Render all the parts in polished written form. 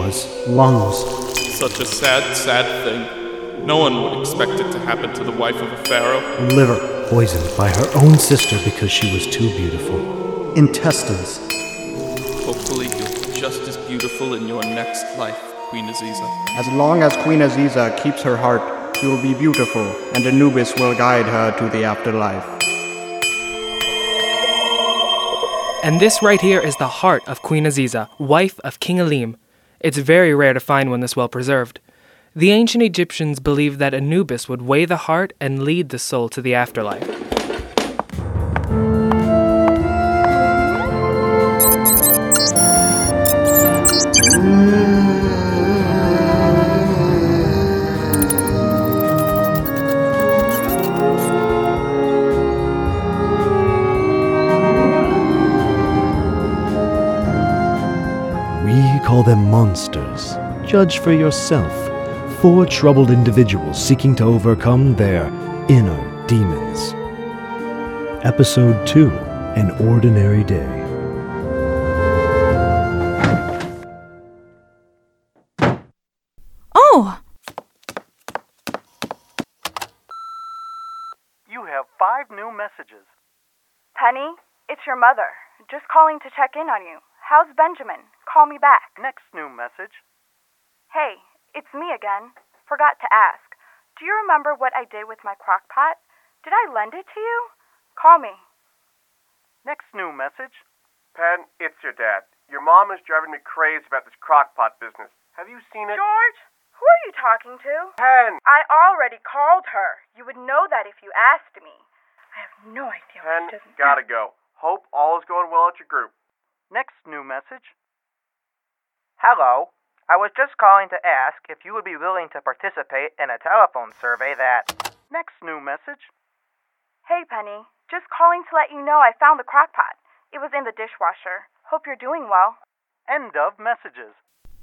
was lungs. Such a sad, sad thing. No one would expect it to happen to the wife of a pharaoh. Liver poisoned by her own sister because she was too beautiful. Intestines. Hopefully you'll be just as beautiful in your next life, Queen Aziza. As long as Queen Aziza keeps her heart, she will be beautiful, and Anubis will guide her to the afterlife. And this right here is the heart of Queen Aziza, wife of King Alim. It's very rare to find one this well preserved. The ancient Egyptians believed that Anubis would weigh the heart and lead the soul to the afterlife. We call them monsters. Judge for yourself. 4 troubled individuals seeking to overcome their inner demons. Episode 2, An Ordinary Day. Oh! You have 5 new messages. Penny, it's your mother. Just calling to check in on you. How's Benjamin? Call me back. Next new message. Hey, it's me again. Forgot to ask. Do you remember what I did with my crock pot? Did I lend it to you? Call me. Next new message. Pen, it's your dad. Your mom is driving me crazy about this crockpot business. Have you seen it? George, who are you talking to? Pen! I already called her. You would know that if you asked me. I have no idea Pen, what she doesn't gotta go. Hope all is going well at your group. Next new message. Hello. I was just calling to ask if you would be willing to participate in a telephone survey that... Next new message. Hey, Penny. Just calling to let you know I found the crock pot. It was in the dishwasher. Hope you're doing well. End of messages.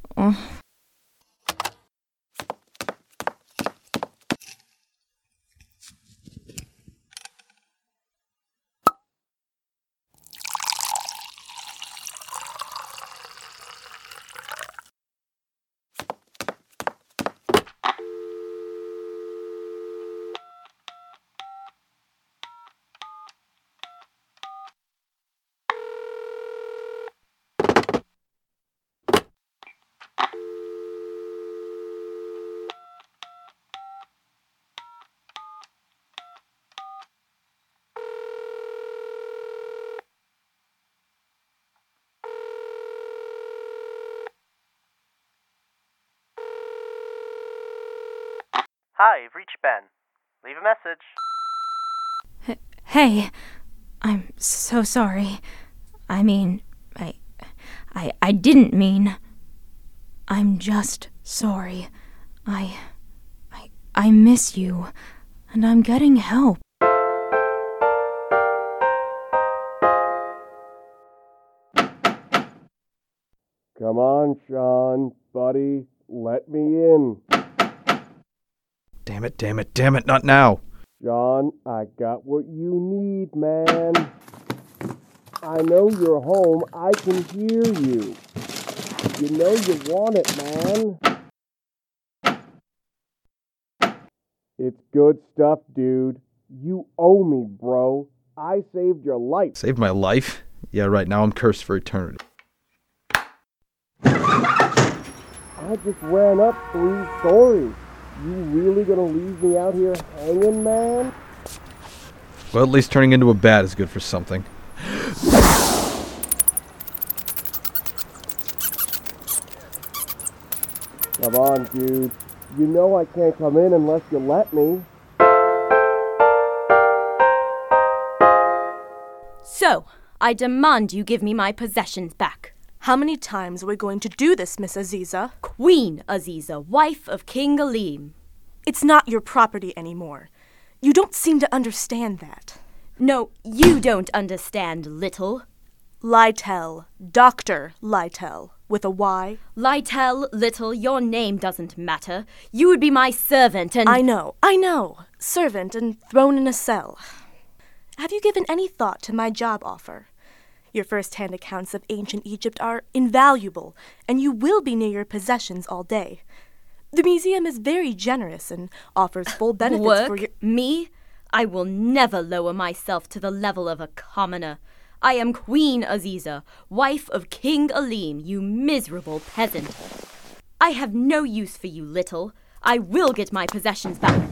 Hi, you've reached Ben. Leave a message. Hey, I'm so sorry. I mean, I didn't mean. I'm just sorry. I miss you, and I'm getting help. Come on, Sean, buddy. Let me in. Damn it, not now. Sean, I got what you need, man. I know you're home. I can hear you. You know you want it, man. It's good stuff, dude. You owe me, bro. I saved your life. Saved my life? Yeah, right, now I'm cursed for eternity. I just ran up 3 stories. You really gonna leave me out here hanging, man? Well, at least turning into a bat is good for something. Come on, dude. You know I can't come in unless you let me. So, I demand you give me my possessions back. How many times are we going to do this, Miss Aziza? Queen Aziza, wife of King Alim. It's not your property anymore. You don't seem to understand that. No, you don't understand, little. Lytel. Dr. Lytel. With a Y. Lytel, little, your name doesn't matter. You would be my servant and... I know. Servant and thrown in a cell. Have you given any thought to my job offer? Your first-hand accounts of ancient Egypt are invaluable, and you will be near your possessions all day. The museum is very generous and offers full benefits for your... Me? I will never lower myself to the level of a commoner. I am Queen Aziza, wife of King Alim, you miserable peasant. I have no use for you, Little. I will get my possessions back.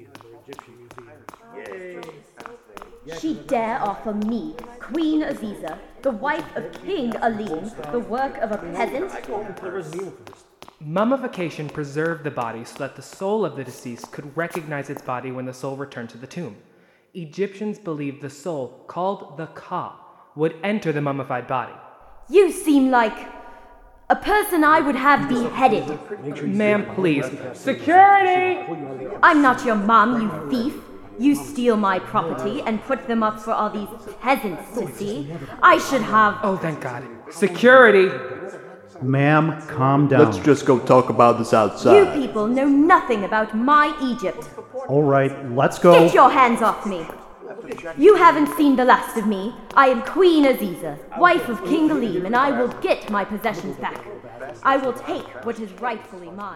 She dare offer me, Queen Aziza, the wife of King Alim, the work of a peasant? Mummification preserved the body so that the soul of the deceased could recognize its body when the soul returned to the tomb. Egyptians believed the soul, called the Ka, would enter the mummified body. You seem like a person I would have beheaded. Ma'am, please. Security! I'm not your mom, you thief. You steal my property and put them up for all these peasants to see. I should have... Oh, thank God. Security! Ma'am, calm down. Let's just go talk about this outside. You people know nothing about my Egypt. All right, let's go. Get your hands off me. You haven't seen the last of me. I am Queen Aziza, wife of King Alim, and I will get my possessions back. I will take what is rightfully mine.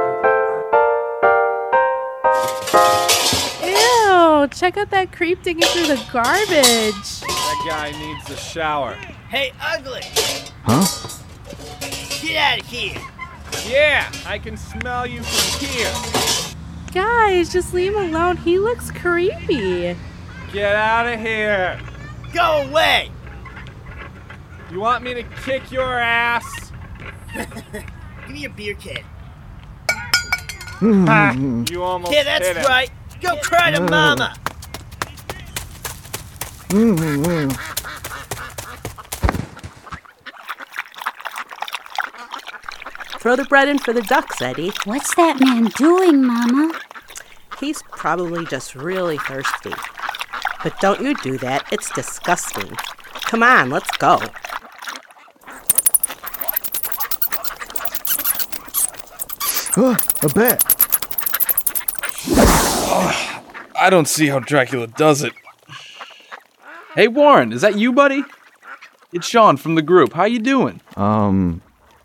Ew, check out that creep digging through the garbage. That guy needs a shower. Hey, ugly! Huh? Get out of here! Yeah, I can smell you from here. Guys, just leave him alone. He looks creepy. Get out of here. Go away! You want me to kick your ass? Give me a beer can. Ha! You almost Yeah, that's hit him. right. Go cry to mama. Throw the bread in for the ducks, Eddie. What's that man doing, Mama? He's probably just really thirsty. But don't you do that. It's disgusting. Come on, let's go. A bat. I don't see how Dracula does it. Hey, Warren, is that you, buddy? It's Sean from the group. How you doing? I'm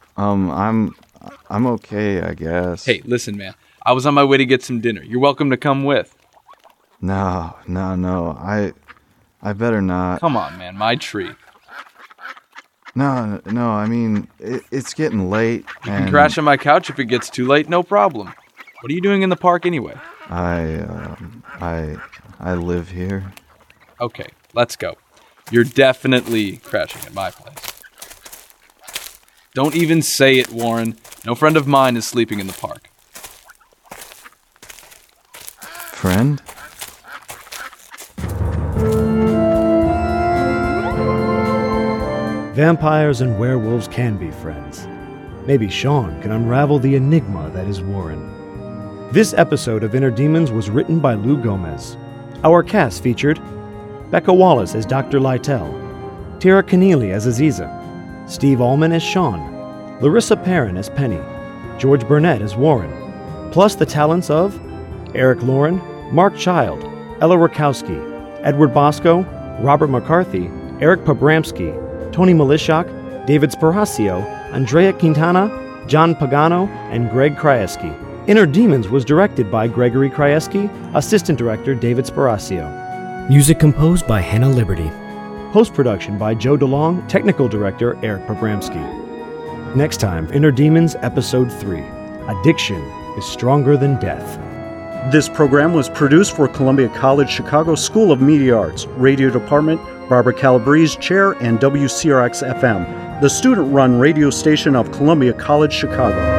okay, I guess. Hey, listen, man. I was on my way to get some dinner. You're welcome to come with. No. I better not. Come on, man. My treat. No, I mean, it's getting late. You can crash on my couch if it gets too late, no problem. What are you doing in the park anyway? I live here. Okay, let's go. You're definitely crashing at my place. Don't even say it, Warren. No friend of mine is sleeping in the park. Friend? Vampires and werewolves can be friends. Maybe Sean can unravel the enigma that is Warren. This episode of Inner Demons was written by Lou Gomez. Our cast featured Becca Wallace as Dr. Lytell, Tara Keneally as Aziza, Steve Allman as Sean, Larissa Perrin as Penny, George Burnett as Warren, plus the talents of Eric Lauren, Mark Child, Ella Rakowski, Edward Bosco, Robert McCarthy, Eric Pabramsky, Tony Malishak, David Sparacio, Andrea Quintana, John Pagano, and Greg Krajewski. Inner Demons was directed by Gregory Krajewski, Assistant Director David Sparacio. Music composed by Hannah Liberty. Post-production by Joe DeLong, Technical Director Eric Pabramsky. Next time, Inner Demons Episode 3. Addiction is stronger than death. This program was produced for Columbia College Chicago School of Media Arts, Radio Department, Barbara Calabrese Chair, and WCRX-FM, the student-run radio station of Columbia College Chicago.